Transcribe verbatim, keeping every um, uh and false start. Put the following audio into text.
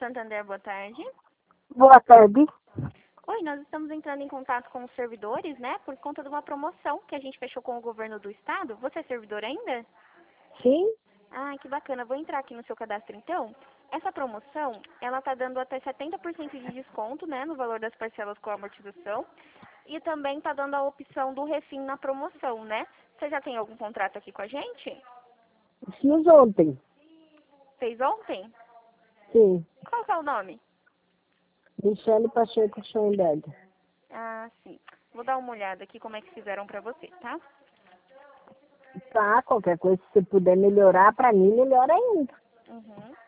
Santander, boa tarde. Boa tarde. Oi, nós estamos entrando em contato com os servidores, né, por conta de uma promoção que a gente fechou com o governo do estado. Você é servidor ainda? Sim? Ah, que bacana. Vou entrar aqui no seu cadastro, então. Essa promoção, ela tá dando até setenta por cento de desconto, né, no valor das parcelas com amortização. E também tá dando a opção do refim na promoção, né? Você já tem algum contrato aqui com a gente? Fiz ontem. Fez ontem? Sim. Qual que é o nome? Michele Pacheco Schoenberg. Ah, sim. Vou dar uma olhada aqui como é que fizeram pra você, tá? Tá, qualquer coisa, se você puder melhorar, pra mim, melhor ainda. Uhum.